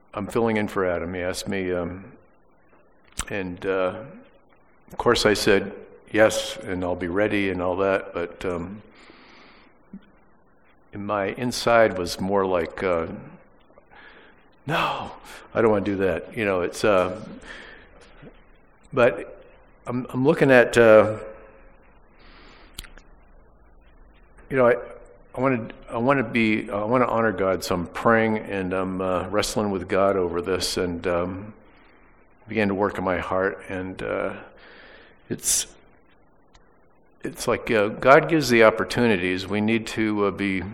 I'm filling in for Adam. He asked me, and of course I said yes, and I'll be ready and all that, but my inside was more like, no, I don't want to do that. It's, but I'm looking at, I want to honor God, so I'm praying and I'm wrestling with God over this, and began to work in my heart, and it's like God gives the opportunities. We need to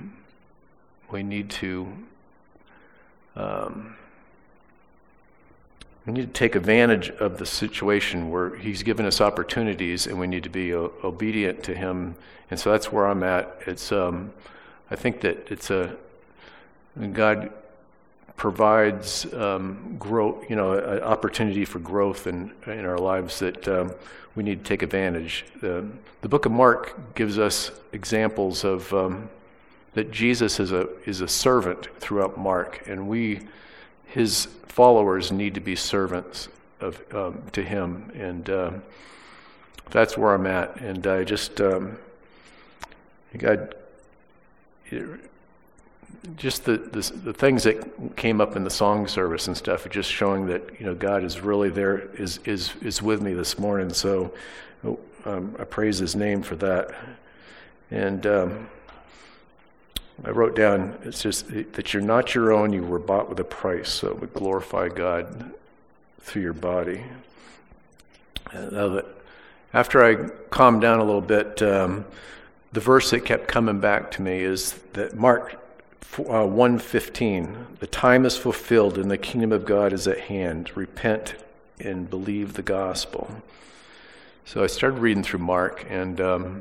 take advantage of the situation where He's given us opportunities, and we need to be obedient to Him. And so that's where I'm at. It's I think that God provides growth, an opportunity for growth in our lives that we need to take advantage. The book of Mark gives us examples of that Jesus is a servant throughout Mark, and His followers need to be servants to Him, and that's where I'm at. And I just God. Just the things that came up in the song service and stuff, just showing that God is really there, is with me this morning. So I praise His name for that. And I wrote down, it's just that you're not your own; you were bought with a price. So it would glorify God through your body. After I calmed down a little bit, the verse that kept coming back to me is that Mark 1:15, the time is fulfilled and the kingdom of God is at hand. Repent and believe the gospel. So I started reading through Mark, and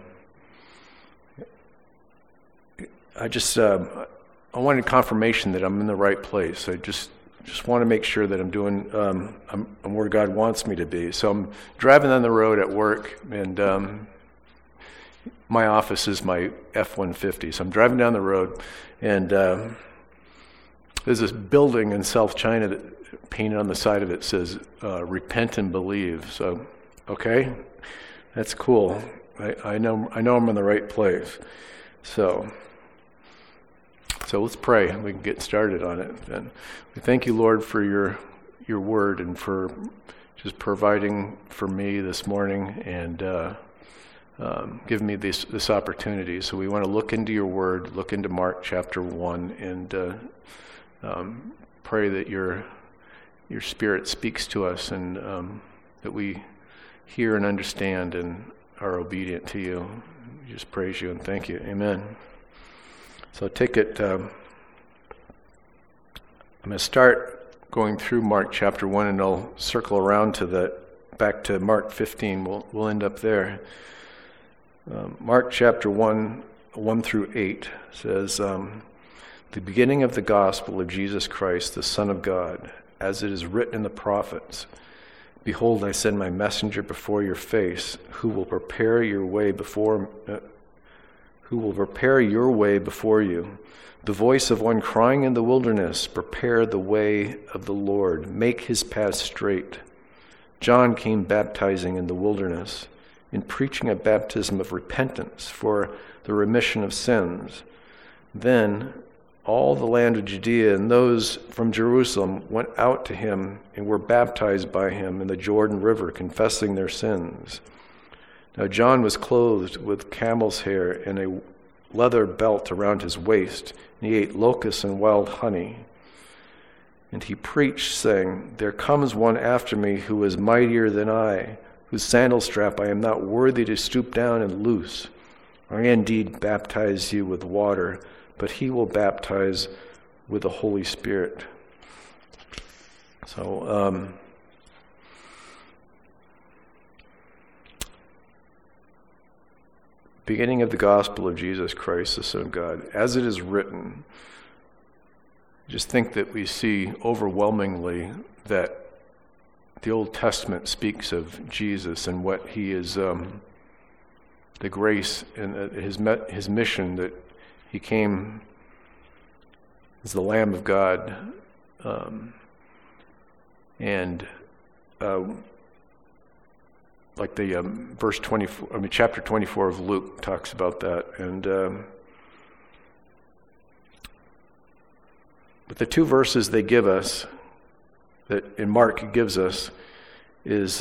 I wanted confirmation that I'm in the right place. I just want to make sure that I'm doing, I'm where God wants me to be. So I'm driving on the road at work, and my office is my F-150. So I'm driving down the road, and there's this building in South China that painted on the side of it says, repent and believe. So, okay, that's cool. I know I'm in the right place. So let's pray. We can get started on it. And we thank you, Lord, for your word and for just providing for me this morning and giving me this opportunity. So we want to look into your word, look into Mark chapter 1, and pray that your Spirit speaks to us, and that we hear and understand and are obedient to you. We just praise you and thank you. Amen. So take it, I'm going to start going through Mark chapter 1, and I'll circle around back to Mark 15. We'll end up there. Mark chapter 1 through 8 says, the beginning of the gospel of Jesus Christ, the Son of God, as it is written in the prophets. Behold, I send my messenger before your face, who will prepare your way before you. The voice of one crying in the wilderness, prepare the way of the Lord, make his path straight. John came baptizing in the wilderness, and preaching a baptism of repentance for the remission of sins. Then all the land of Judea and those from Jerusalem went out to him and were baptized by him in the Jordan River, confessing their sins. Now John was clothed with camel's hair and a leather belt around his waist, and he ate locusts and wild honey. And he preached, saying, there comes one after me who is mightier than I, whose sandal strap I am not worthy to stoop down and loose. I indeed baptize you with water, but he will baptize with the Holy Spirit. So, beginning of the gospel of Jesus Christ, the Son of God, as it is written. Just think that we see overwhelmingly that the Old Testament speaks of Jesus and what he is, the grace and his mission, that he came as the Lamb of God And like the verse 24, chapter 24 of Luke talks about that. And but the two verses they give us, that in Mark gives us, is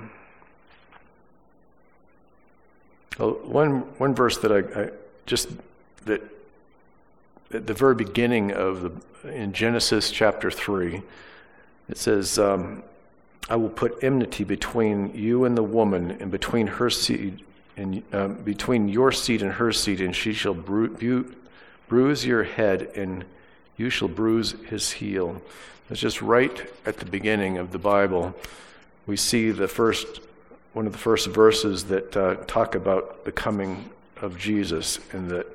one verse that I just, that at the very beginning in Genesis chapter 3, it says, I will put enmity between you and the woman, and between her seed and between your seed and her seed, and she shall bruise your head, and you shall bruise his heel. It's just right at the beginning of the Bible. We see one of the first verses that talk about the coming of Jesus, and that,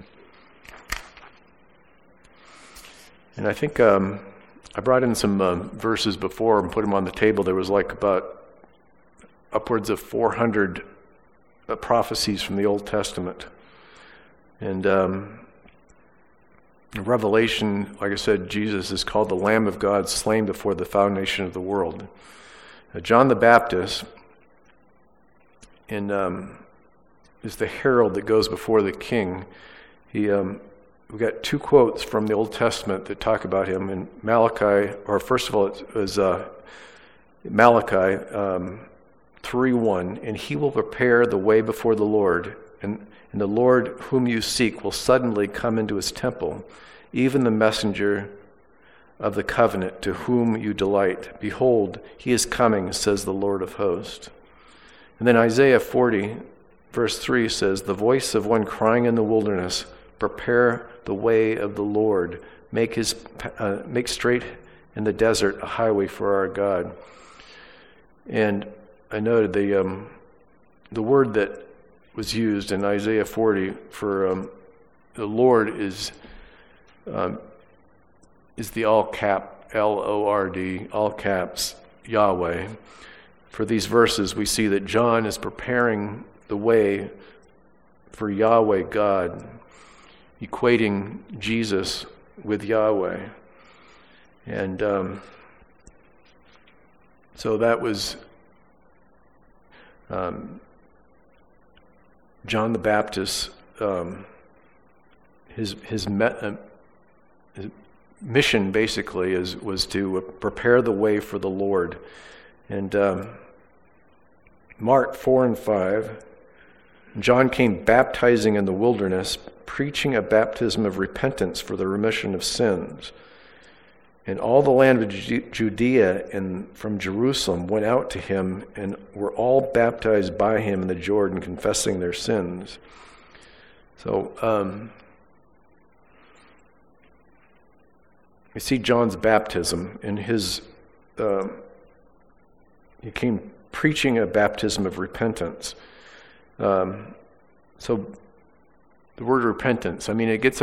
and I think I brought in some verses before and put them on the table. There was like about upwards of 400 prophecies from the Old Testament. And in Revelation, like I said, Jesus is called the Lamb of God, slain before the foundation of the world. John the Baptist is the herald that goes before the king. We've got two quotes from the Old Testament that talk about him. In Malachi, or first of all, it was Malachi 3:1, and he will prepare the way before the Lord, and the Lord whom you seek will suddenly come into his temple, even the messenger of the covenant to whom you delight. Behold, he is coming, says the Lord of hosts. And then Isaiah 40, verse 3 says, the voice of one crying in the wilderness, prepare the way of the Lord, make straight in the desert a highway for our God. And I noted the word that was used in Isaiah 40 for the Lord is the all cap Lord, all caps Yahweh. For these verses, we see that John is preparing the way for Yahweh God, equating Jesus with Yahweh. And so that was John the Baptist, his mission basically was to prepare the way for the Lord. And Mark 4 and 5, John came baptizing in the wilderness, preaching a baptism of repentance for the remission of sins. And all the land of Judea and from Jerusalem went out to him and were all baptized by him in the Jordan, confessing their sins. So we see John's baptism in his, he came preaching a baptism of repentance. So the word repentance, it gets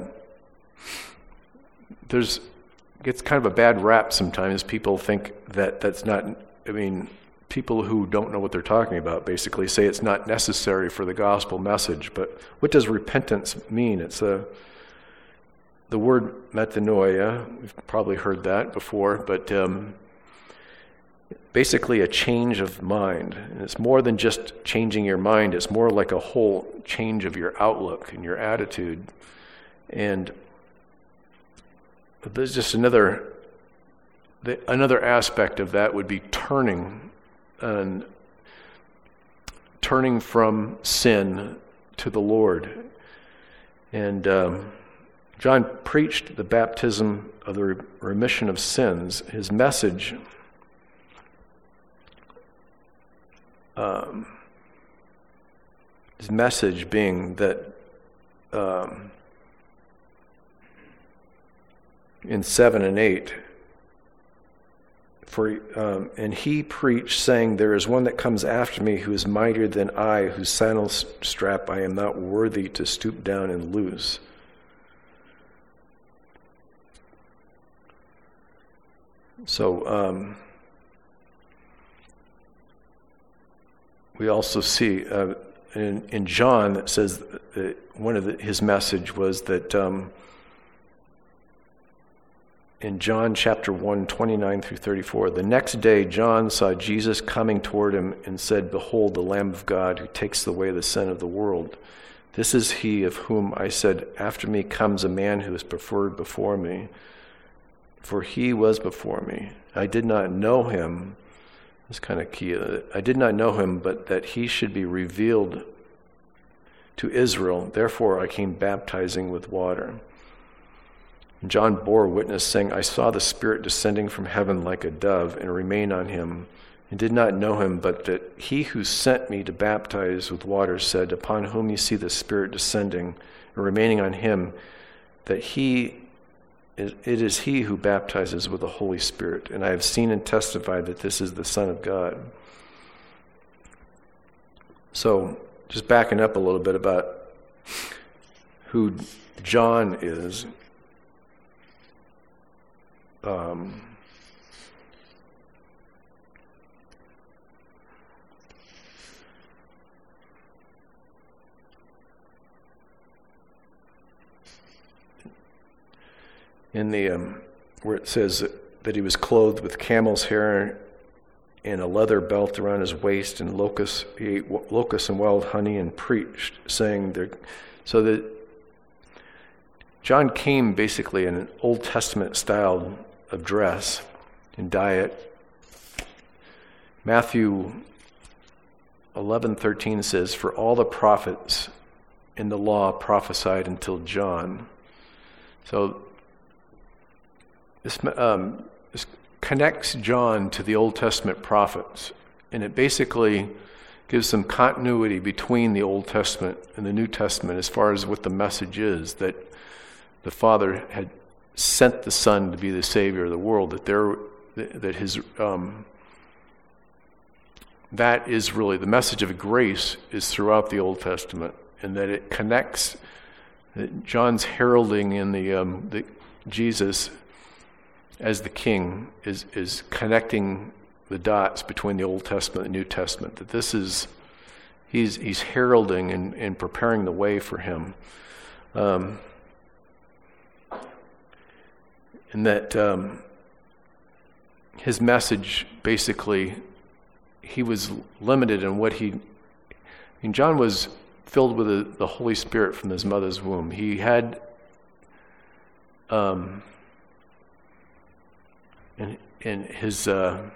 gets kind of a bad rap sometimes. People think that that's not, people who don't know what they're talking about basically say it's not necessary for the gospel message. But what does repentance mean? It's the word metanoia. We've probably heard that before, but basically a change of mind. And it's more than just changing your mind. It's more like a whole change of your outlook and your attitude. And there's just another aspect of that would be turning from sin to the Lord. And John preached the baptism of the remission of sins. His message being that in 7 and 8, and he preached, saying, there is one that comes after me who is mightier than I, whose sandal strap I am not worthy to stoop down and loose. So we also see in John that says that his message was that in John chapter 1, 29 through 34. The next day John saw Jesus coming toward him and said, "Behold, the Lamb of God who takes away the sin of the world. This is he of whom I said, after me comes a man who is preferred before me, for he was before me. I did not know him." That's kind of key. "I did not know him, but that he should be revealed to Israel. Therefore I came baptizing with water." And John bore witness, saying, "I saw the Spirit descending from heaven like a dove and remain on him, and did not know him, but that he who sent me to baptize with water said, upon whom you see the Spirit descending and remaining on him, that it is he who baptizes with the Holy Spirit. And I have seen and testified that this is the Son of God." So, just backing up a little bit about who John is. In the where it says that he was clothed with camel's hair and a leather belt around his waist, and he ate locusts and wild honey, and preached, saying there. So that John came basically in an Old Testament style of dress and diet. Matthew 11:13 says, "For all the prophets in the law prophesied until John." So this connects John to the Old Testament prophets, and it basically gives some continuity between the Old Testament and the New Testament as far as what the message is, that the Father had sent the Son to be the Savior of the world, that is really the message of grace is throughout the Old Testament, and that it connects, that John's heralding in the Jesus as the King is connecting the dots between the Old Testament and the New Testament. That this is he's heralding and preparing the way for him, and that his message basically, he was limited in what John was filled with the Holy Spirit from his mother's womb. He had in his I'm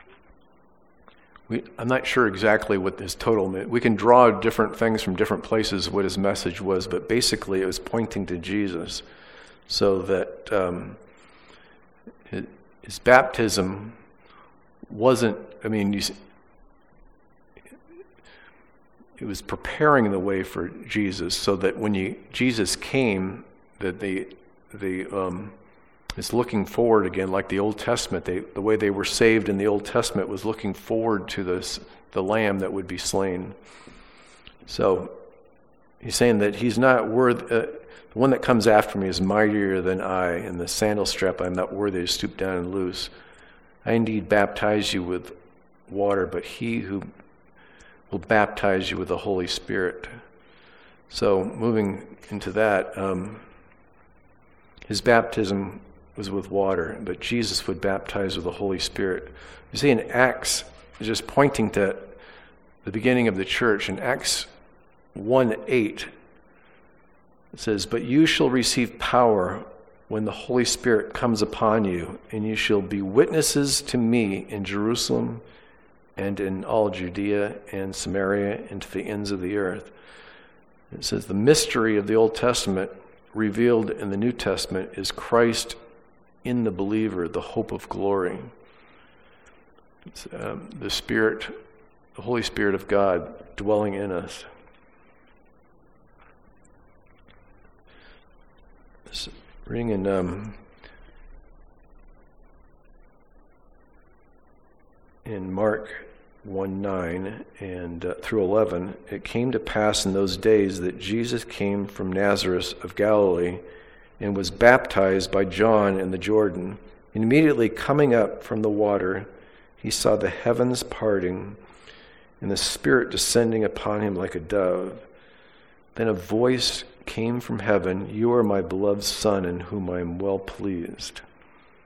not sure exactly what his total meant. We can draw different things from different places what his message was, but basically it was pointing to Jesus, so that his baptism wasn't, it was preparing the way for Jesus, so that when Jesus came, that it's looking forward again, like the Old Testament. The way they were saved in the Old Testament was looking forward to the Lamb that would be slain. So he's saying that he's not worth. The one that comes after me is mightier than I, and the sandal strap I'm not worthy to stoop down and loose. I indeed baptize you with water, but he who will baptize you with the Holy Spirit. So moving into that, his baptism was with water, but Jesus would baptize with the Holy Spirit. You see in Acts, just pointing to the beginning of the church, in Acts 1:8, it says, "But you shall receive power when the Holy Spirit comes upon you, and you shall be witnesses to me in Jerusalem and in all Judea and Samaria and to the ends of the earth." It says the mystery of the Old Testament revealed in the New Testament is Christ in the believer, the hope of glory. It's, the Holy Spirit of God dwelling in us. Reading in Mark 1:9 and through 11, "It came to pass in those days that Jesus came from Nazareth of Galilee and was baptized by John in the Jordan. And immediately coming up from the water, he saw the heavens parting and the Spirit descending upon him like a dove. Then a voice came from heaven, 'You are my beloved Son, in whom I am well pleased.'"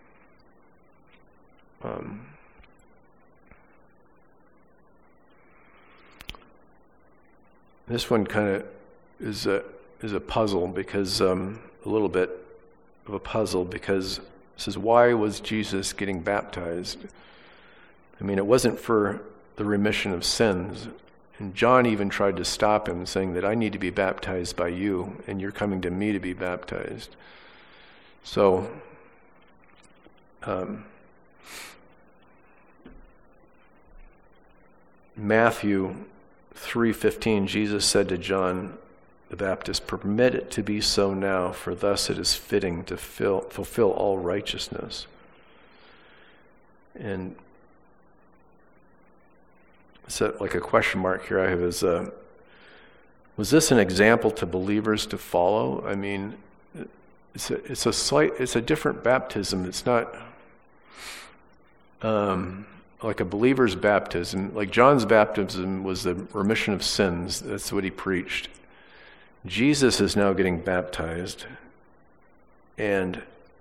This one kind of is a puzzle because a little bit of a puzzle because it says, why was Jesus getting baptized? I mean, it wasn't for the remission of sins. And John even tried to stop him, saying that I need to be baptized by you, and you're coming to me to be baptized. So, Matthew 3:15, Jesus said to John the Baptist, permit it to be so now, for thus it is fitting to fulfill all righteousness. And so, like a question mark here I have is, was this an example to believers to follow? I mean, it's a different baptism. It's not like a believer's baptism. Like John's baptism was the remission of sins. That's what he preached. Jesus is now getting baptized, and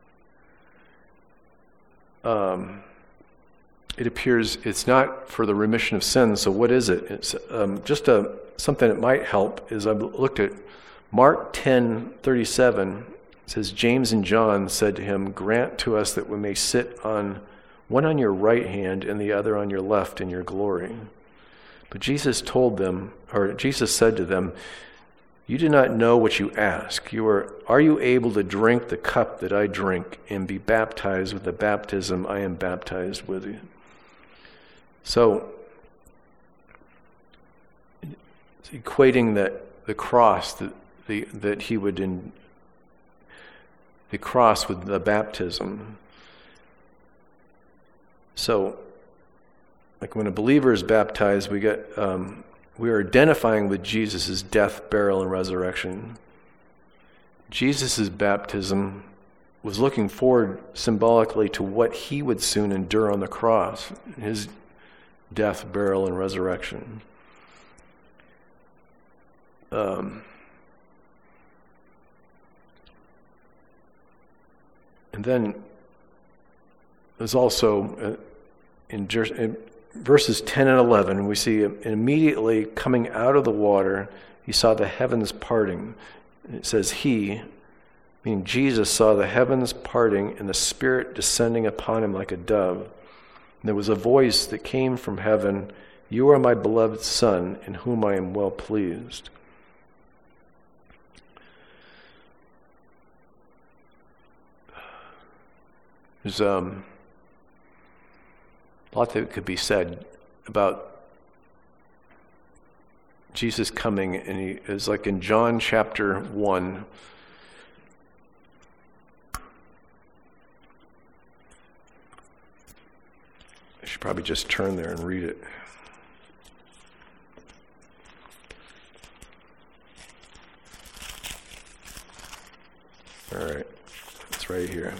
it appears it's not for the remission of sins. So what is it? It's just something that might help is I looked at Mark 10:37. It says, James and John said to him, grant to us that we may sit on one on your right hand and the other on your left in your glory. But Jesus said to them, you do not know what you ask. Are you able to drink the cup that I drink and be baptized with the baptism I am baptized with you? So, it's equating the cross that he would the cross with the baptism. So, like when a believer is baptized, we are identifying with Jesus' death, burial, and resurrection. Jesus' baptism was looking forward symbolically to what he would soon endure on the cross, his death, burial, and resurrection. And then there's also in verses 10 and 11, we see immediately coming out of the water, he saw the heavens parting. It says he, meaning Jesus, saw the heavens parting and the Spirit descending upon him like a dove. And there was a voice that came from heaven, you are my beloved Son, in whom I am well pleased. There's a lot that could be said about Jesus coming, and he is like in John chapter 1. I should probably just turn there and read it. All right, it's right here.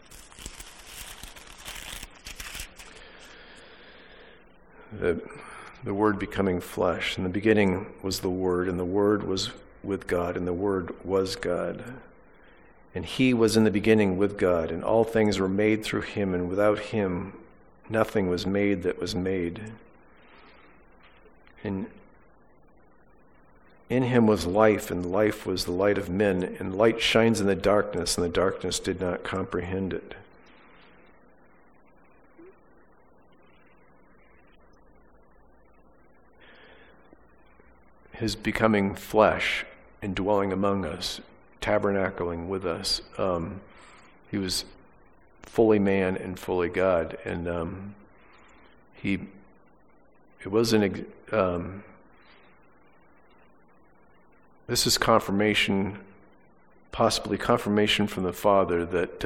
The Word becoming flesh. In the beginning was the Word, and the Word was with God, and the Word was God. And he was in the beginning with God, and all things were made through him, and without him nothing was made that was made. And in him was life, and life was the light of men, and light shines in the darkness, and the darkness did not comprehend it. His becoming flesh and dwelling among us, tabernacling with us. He was fully man and fully God, and this is confirmation, possibly confirmation from the Father that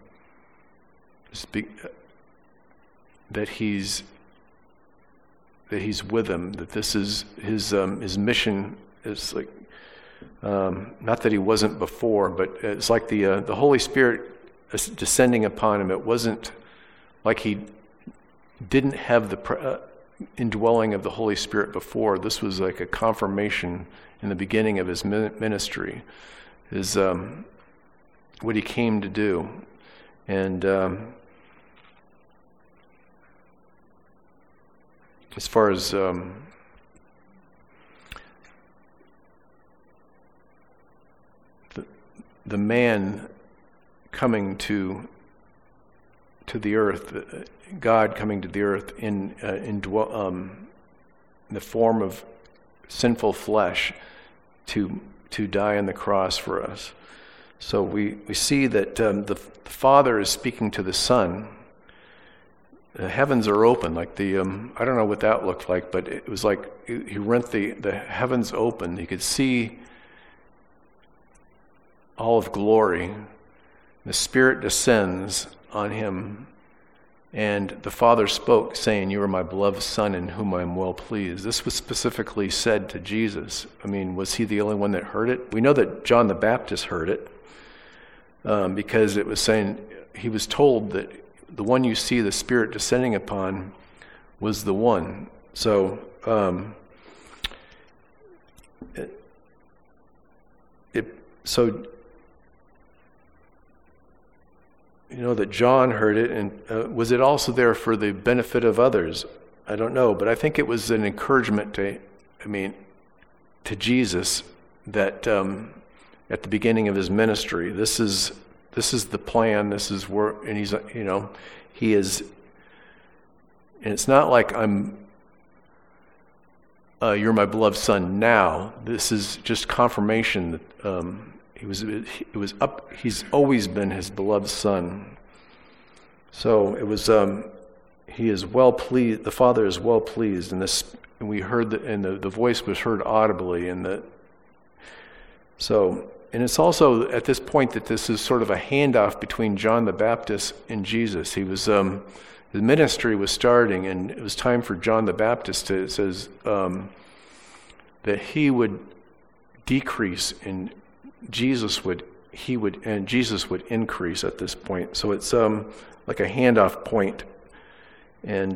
he's with him, that this is his mission is like, not that he wasn't before, but it's like the Holy Spirit descending upon him. It wasn't like he didn't have the indwelling of the Holy Spirit before. This was like a confirmation in the beginning of his ministry, is what he came to do. And as far as the man coming to the earth, God coming to the earth in the form of sinful flesh to die on the cross for us. So we see that the Father is speaking to the Son. The heavens are open, like the I don't know what that looked like, but it was like he rent the heavens open. You could see all of glory. The Spirit descends on him, and the Father spoke, saying, "You are my beloved Son, in whom I am well pleased." This was specifically said to Jesus. I mean, was he the only one that heard it? We know that John the Baptist heard it, because it was saying, he was told that the one you see the Spirit descending upon was the one. So you know that John heard it, and was it also there for the benefit of others? I don't know, but I think it was an encouragement to Jesus that at the beginning of his ministry, this is the plan. This is where, and he is, and it's not like you're my beloved Son now. This is just confirmation that he's always been his beloved Son. So it was he is well pleased. The Father is well pleased, and we heard that, and the voice was heard audibly, and it's also at this point that this is sort of a handoff between John the Baptist and Jesus. He was the ministry was starting, and it was time for John the Baptist it says that he would decrease and Jesus would increase at this point. So it's like a handoff point. And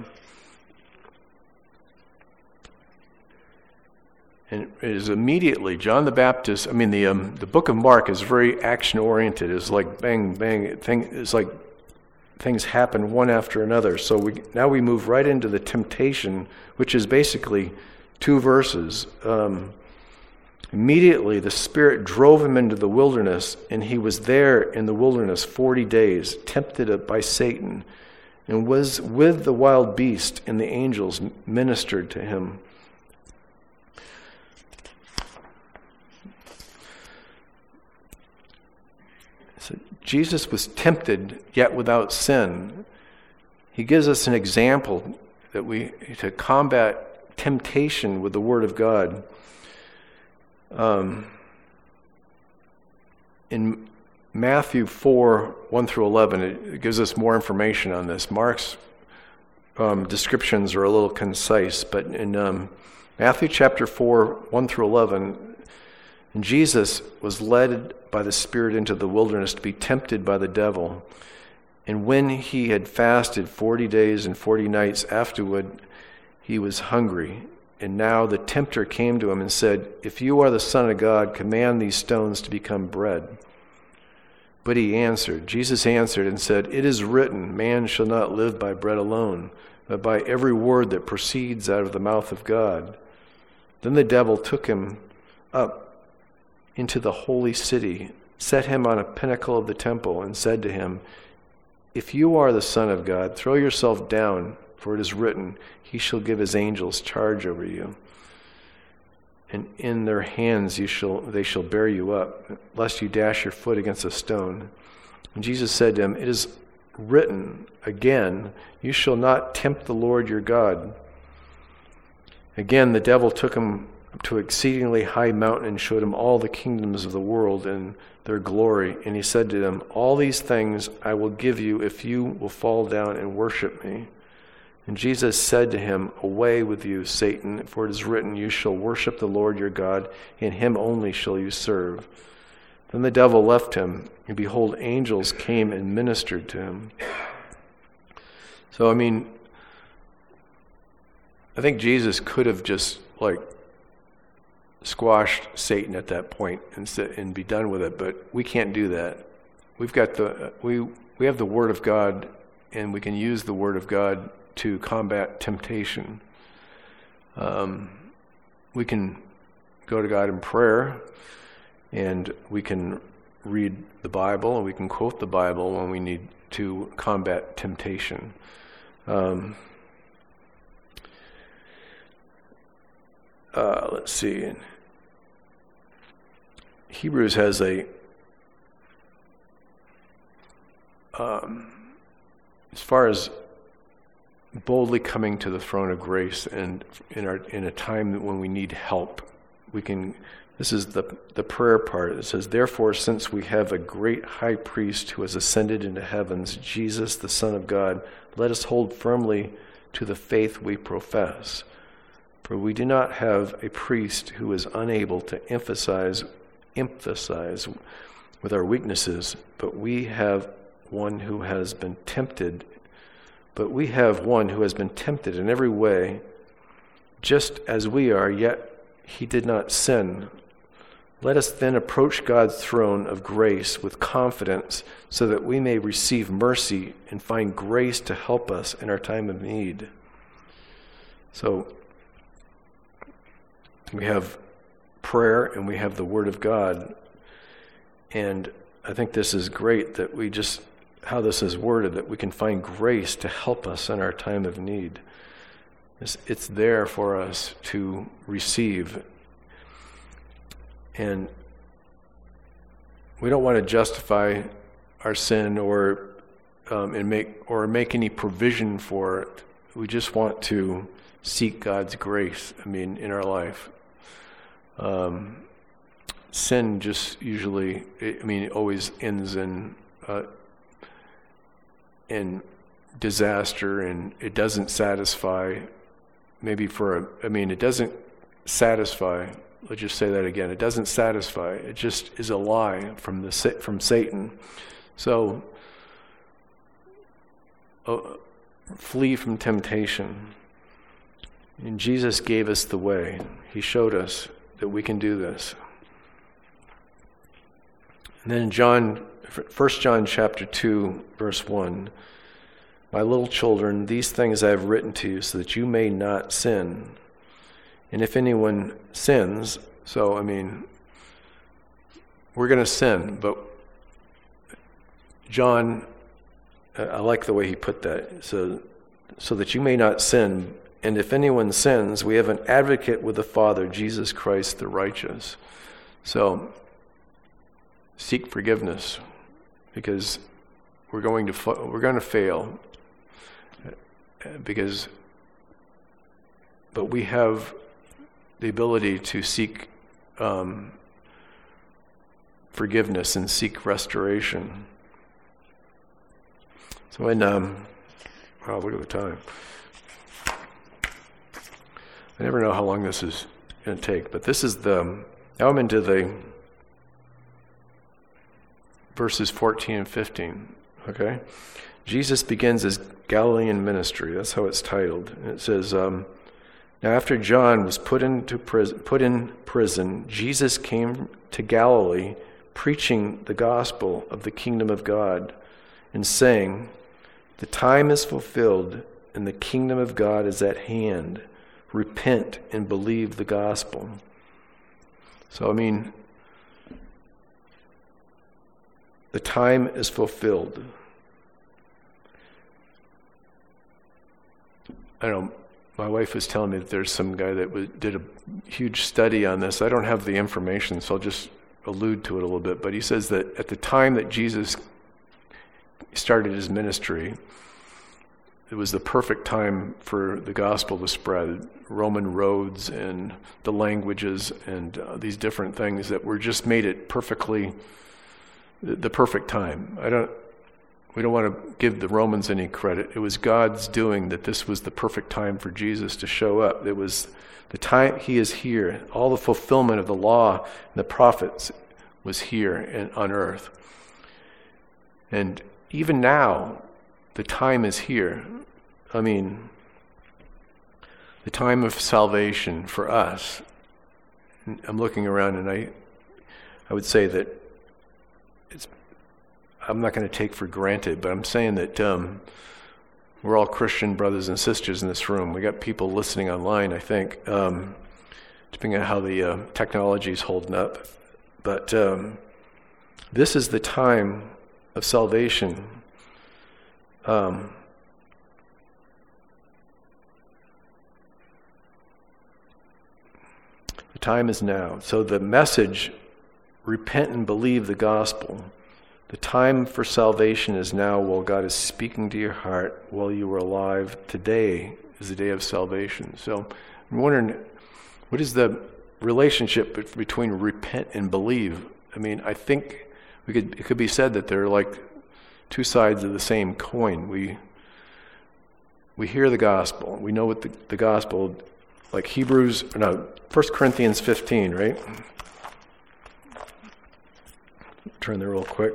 it is immediately John the Baptist. I mean, the book of Mark is very action oriented. It's like bang bang. It's like things happen one after another. So we move right into the temptation, which is basically 2 verses. Immediately the Spirit drove him into the wilderness, and he was there in the wilderness 40 days, tempted by Satan, and was with the wild beast, and the angels ministered to him. So Jesus was tempted, yet without sin. He gives us an example to combat temptation with the Word of God. In Matthew 4, 1 through 11, it gives us more information on this. Mark's descriptions are a little concise, but in Matthew chapter 4, 1 through 11, Jesus was led by the Spirit into the wilderness to be tempted by the devil. And when he had fasted 40 days and 40 nights afterward, he was hungry. And now the tempter came to him and said, "If you are the Son of God, command these stones to become bread." But Jesus answered and said, "It is written, man shall not live by bread alone, but by every word that proceeds out of the mouth of God." Then the devil took him up into the holy city, set him on a pinnacle of the temple, and said to him, "If you are the Son of God, throw yourself down, for it is written, he shall give his angels charge over you. And in their hands they shall bear you up, lest you dash your foot against a stone." And Jesus said to him, "It is written again, you shall not tempt the Lord your God." Again, the devil took him to an exceedingly high mountain and showed him all the kingdoms of the world and their glory. And he said to him, "All these things I will give you if you will fall down and worship me." And Jesus said to him, "Away with you, Satan, for it is written, you shall worship the Lord your God, and him only shall you serve." Then the devil left him, and behold, angels came and ministered to him. So, I think Jesus could have just squashed Satan at that point and be done with it, but we can't do that. We've got we have the Word of God, and we can use the Word of God to combat temptation. We can go to God in prayer, and we can read the Bible, and we can quote the Bible when we need to combat temptation. Let's see. Hebrews has as far as boldly coming to the throne of grace, and in a time when we need help, this is the prayer part. It says, "Therefore, since we have a great high priest who has ascended into heavens, Jesus, the Son of God, let us hold firmly to the faith we profess. For we do not have a priest who is unable to empathize with our weaknesses, but we have one who has been tempted in every way, just as we are, yet he did not sin. Let us then approach God's throne of grace with confidence, so that we may receive mercy and find grace to help us in our time of need." So we have prayer and we have the Word of God. And I think this is great that how this is worded, that we can find grace to help us in our time of need. It's there for us to receive. And we don't want to justify our sin or make any provision for it. We just want to seek God's grace, in our life. Sin just usually, it always ends in disaster, and it doesn't satisfy. It doesn't satisfy. Let's just say that again. It doesn't satisfy. It just is a lie from Satan. So flee from temptation. And Jesus gave us the way. He showed us that we can do this. And then in 1 John chapter 2, verse 1, "My little children, these things I have written to you so that you may not sin. And if anyone sins," so, we're going to sin, but John, I like the way he put that, so that you may not sin. "And if anyone sins, we have an advocate with the Father, Jesus Christ the righteous." So, seek forgiveness, because we're going to fail. But we have the ability to seek forgiveness and seek restoration. So look at the time. I never know how long this is going to take, but now I'm into the verses 14 and 15, okay? Jesus begins his Galilean ministry. That's how it's titled. And it says, "Now after John was put in prison, Jesus came to Galilee, preaching the gospel of the kingdom of God, and saying, 'The time is fulfilled, and the kingdom of God is at hand. Repent and believe the gospel.'" So, the time is fulfilled. I don't know, my wife was telling me that there's some guy that did a huge study on this. I don't have the information, so I'll just allude to it a little bit. But he says that at the time that Jesus started his ministry, it was the perfect time for the gospel to spread. Roman roads and the languages and these different things that were just made it perfectly, the perfect time. We don't want to give the Romans any credit. It was God's doing that this was the perfect time for Jesus to show up. It was the time he is here. All the fulfillment of the law and the prophets was here and on earth. And even now, the time is here. The time of salvation for us. I'm looking around, and I would say that I'm not going to take for granted, but I'm saying that We're all Christian brothers and sisters in this room. We got people listening online, I think, depending on how the technology is holding up. But this is the time of salvation. The time is now. So the message, repent and believe the gospel. The time for salvation is now while God is speaking to your heart while you are alive. Today is the day of salvation. So I'm wondering, what is the relationship between repent and believe? I mean, I think it could be said that they're like two sides of the same coin. We hear the gospel. We know what the gospel, like 1 Corinthians 15, right? Turn there real quick.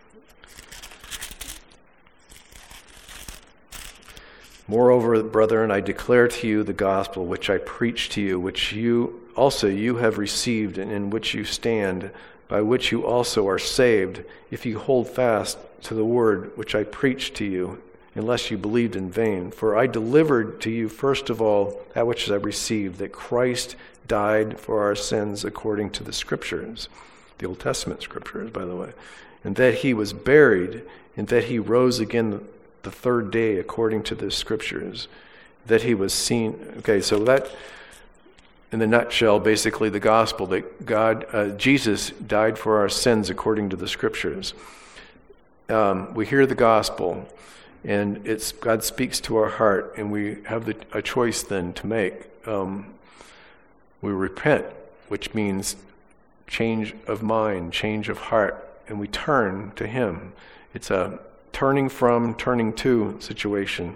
Moreover, brethren, I declare to you the gospel which I preached to you, which you have received, and in which you stand, by which you also are saved, if you hold fast to the word which I preached to you, unless you believed in vain. For I delivered to you first of all that which I received, that Christ died for our sins according to the Scriptures, the Old Testament Scriptures, by the way, and that he was buried, and that he rose again the third day according to the Scriptures, that he was seen. Okay, so that, in the nutshell, basically the gospel, that Jesus died for our sins according to the Scriptures. We hear the gospel, and God speaks to our heart, and we have a choice then to make. We repent, which means change of mind, change of heart, and we turn to him. It's a turning from, turning to situation.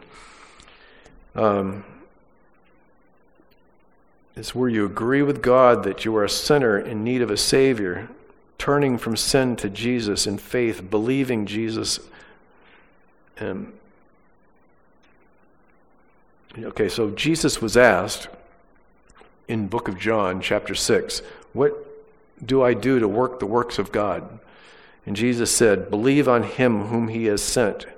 It's where you agree with God that you are a sinner in need of a Savior, turning from sin to Jesus in faith, believing Jesus. Okay, so Jesus was asked in book of John, chapter 6, what do I do to work the works of God? And Jesus said, believe on him whom he has sent.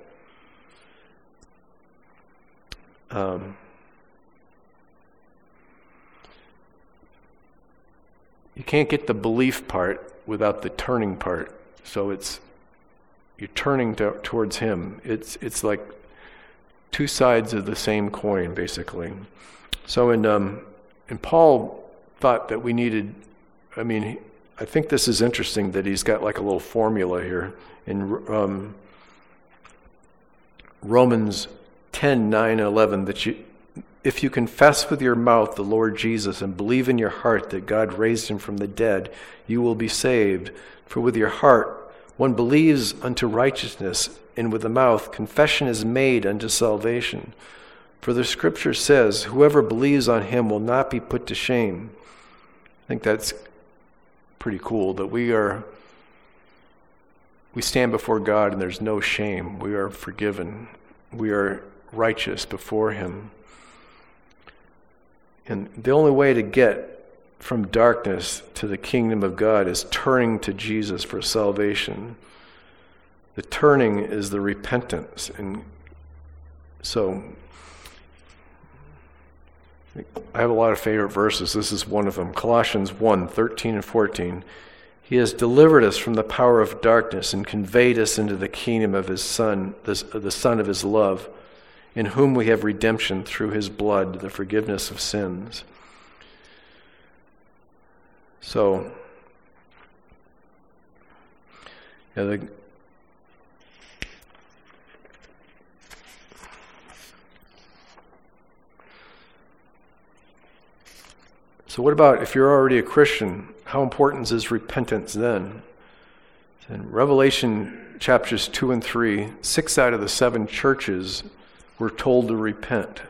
You can't get the belief part without the turning part. So you're turning towards him. It's like two sides of the same coin, basically. So and Paul thought that we needed, I think this is interesting that he's got like a little formula here in Romans 10, 9, and 11, that if you confess with your mouth the Lord Jesus and believe in your heart that God raised him from the dead, you will be saved. For with your heart one believes unto righteousness, and with the mouth confession is made unto salvation. For the Scripture says, whoever believes on him will not be put to shame. I think that's pretty cool, that we stand before God and there's no shame. We are forgiven. We are righteous before him. And the only way to get from darkness to the kingdom of God is turning to Jesus for salvation. The turning is the repentance. And so I have a lot of favorite verses. This is one of them. Colossians 1, 13 and 14. He has delivered us from the power of darkness and conveyed us into the kingdom of his Son, the Son of his love, in whom we have redemption through his blood, the forgiveness of sins. So, so what about if you're already a Christian? How important is repentance then? In Revelation chapters 2 and 3, 6 out of the 7 churches were told to repent.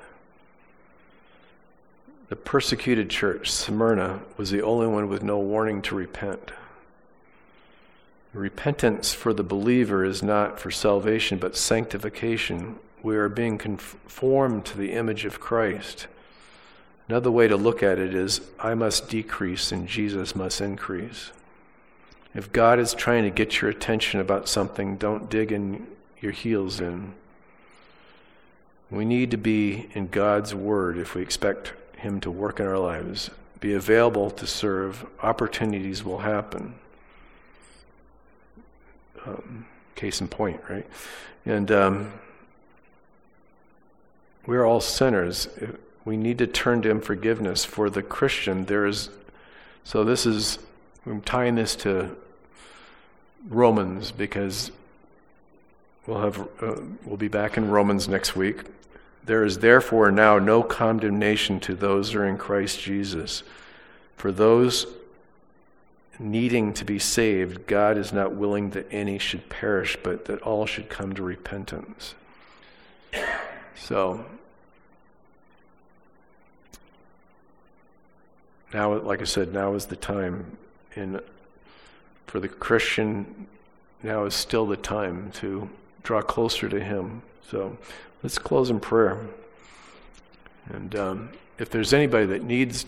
The persecuted church, Smyrna, was the only one with no warning to repent. Repentance for the believer is not for salvation, but sanctification. We are being conformed to the image of Christ. Another way to look at it is, I must decrease and Jesus must increase. If God is trying to get your attention about something, don't dig in your heels in. We need to be in God's Word if we expect Him to work in our lives. Be available to serve. Opportunities will happen. Case in point, right? And we're all sinners. We need to turn to Him forgiveness. For the Christian, I'm tying this to Romans because we'll be back in Romans next week. There is therefore now no condemnation to those who are in Christ Jesus. For those needing to be saved, God is not willing that any should perish, but that all should come to repentance. So, now, like I said, now is the time. And for the Christian, now is still the time to draw closer to Him. So let's close in prayer. And if there's anybody that needs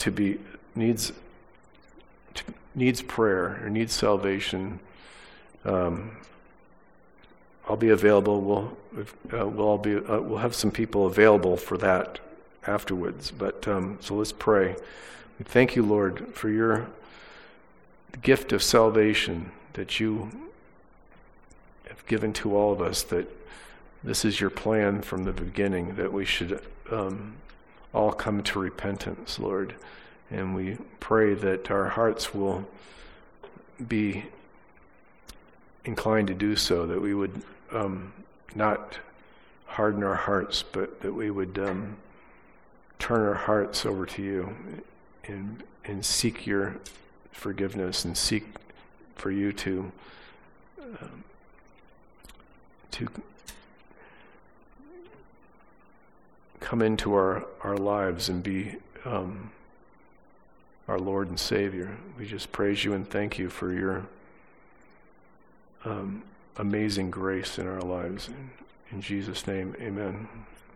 prayer or needs salvation, I'll be available. We'll have some people available for that afterwards. But so let's pray. We thank you, Lord, for your gift of salvation that you have given to all of us, that this is your plan from the beginning, that we should all come to repentance, Lord. And we pray that our hearts will be inclined to do so, that we would not harden our hearts, but that we would turn our hearts over to you and seek your forgiveness and seek for you to come into our lives and be our Lord and Savior. We just praise you and thank you for your amazing grace in our lives. In Jesus' name, amen.